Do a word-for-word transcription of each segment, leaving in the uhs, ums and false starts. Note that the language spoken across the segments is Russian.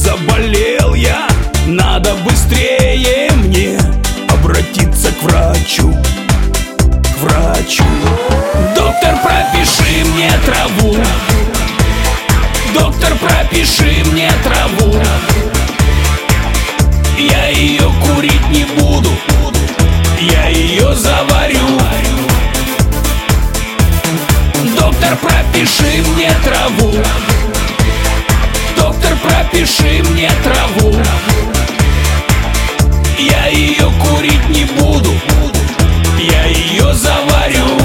заболел я, надо быстрее мне обратиться к врачу, к врачу. Доктор, пропиши мне траву, доктор, пропиши мне траву. Я ее курить не буду, я ее заварю. Доктор, пропиши мне траву, доктор, пропиши мне траву. Я ее курить не буду, я ее заварю.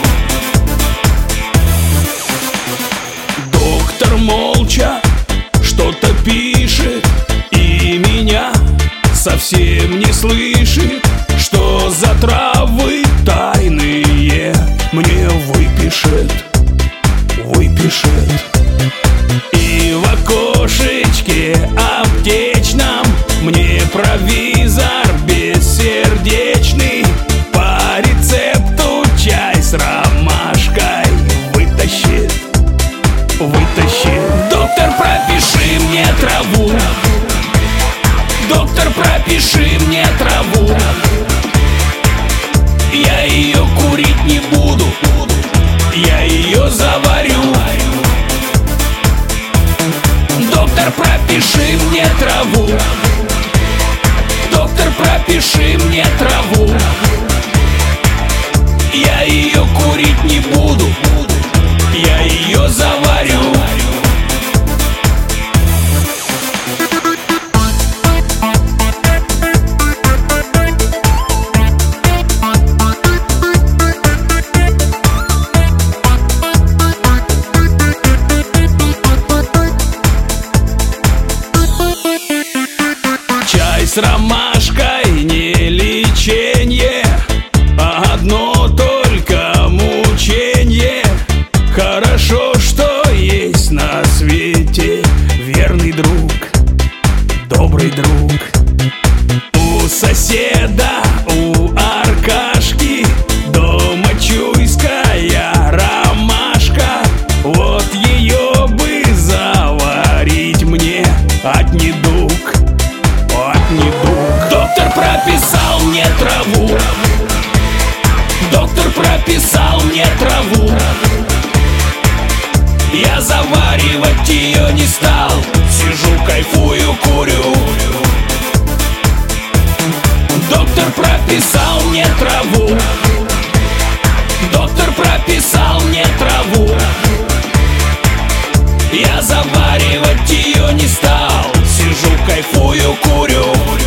Доктор молча что-то пишет и меня совсем не слышит. Что за травы тайные мне выпишет, выпишет. И в окошечке аптечном мне провизор бессердечный по рецепту чай с ромашкой вытащит, вытащит. Доктор, пропиши мне траву, доктор, пропиши мне траву. Я ее курить не буду, я ее заварю. Доктор, пропиши мне траву, доктор, пропиши мне траву. Я ее курить не буду, я ее заварю. Чай с ромашкой не леченье, а одно только мученье. Хорошо, что есть на свете верный друг, добрый друг. У соседа, у Аркашки дома чуйская ромашка. Вот ее бы заварить мне от недуг, от недуг. Доктор прописал мне траву, доктор прописал мне траву. Я заваривать ее не стал, сижу, кайфую, курю. Доктор прописал мне траву, доктор прописал мне траву. Я заваривать ее не стал, сижу, кайфую, курю.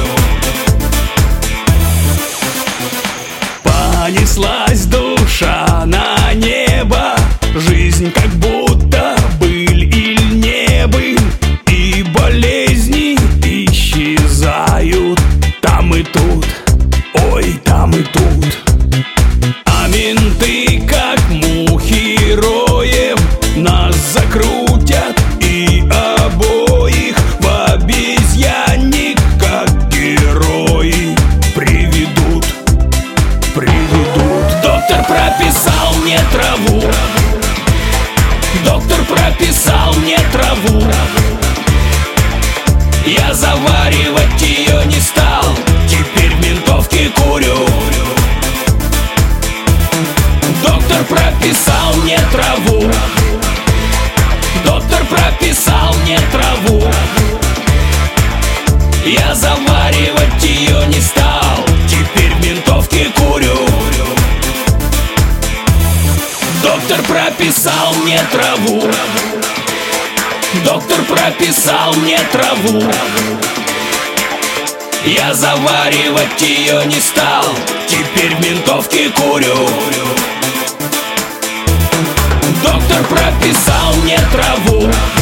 Понеслась душа на небо, жизнь как будто быль или не быль. И болезни исчезают там и тут, ой, там и тут. А менты как мухи роем нас закрутят и обоих в обезьянник как герои приведут, приведут. Доктор прописал мне траву, доктор прописал мне траву. Я заваривать ее не стал, теперь в ментовке курю. Доктор прописал мне траву, доктор прописал мне траву. Я заваривать ее не стал, теперь в ментовке курю. Доктор прописал мне траву, доктор прописал мне траву. Я заваривать ее не стал, теперь в ментовке курю. Доктор прописал мне траву,